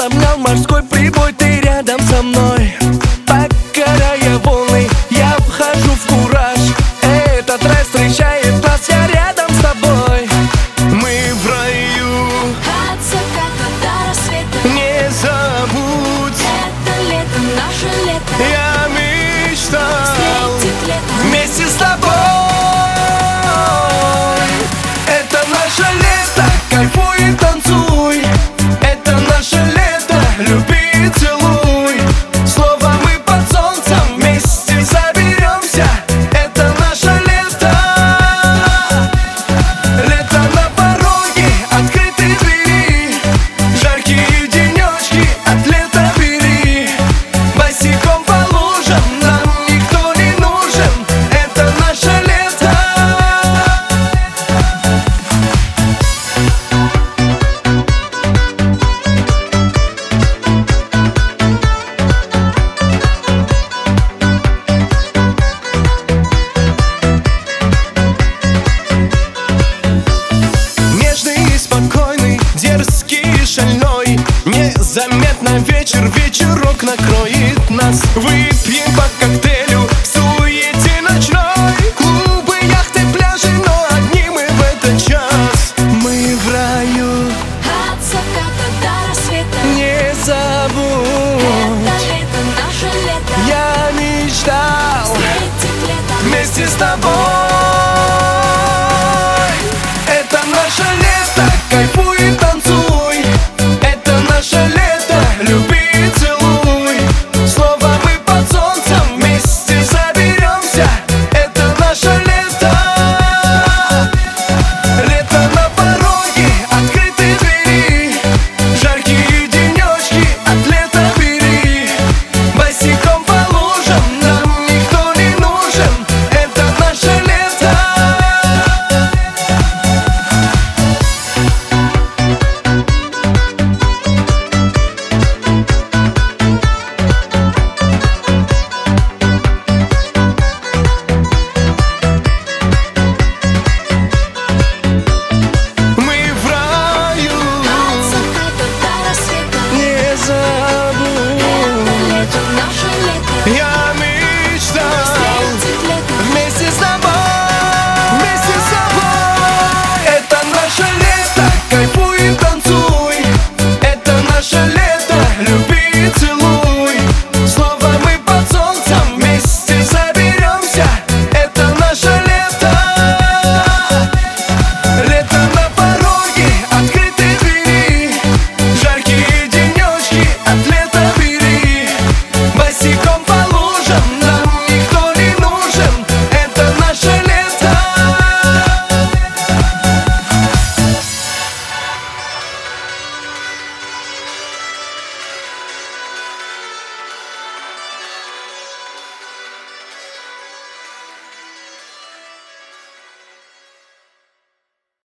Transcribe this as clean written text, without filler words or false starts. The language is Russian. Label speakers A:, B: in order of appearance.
A: обнял морской прибой, ты рядом со мной. Покоряя волны, я вхожу в кураж. Этот рай встречает нас, я рядом с тобой. Мы в раю.
B: От заката до рассвета.
A: Не забудь,
B: Это лето, наше лето.
A: я мечтал
B: Встретить лето
A: вместе с тобой. Это наше лето, кайфуй и танцуй. Это наше лето, люби и целуй. Снова мы под солнцем вместе соберемся. Это наше лето. Лето на пороге, открытые двери. Жаркие денечки от лета бери. Босиком по лужам, нам никто не нужен. Это наше лето. Нежный и спокойный, дерзкий и шальной. Незаметно вечерок накроет нас. Вы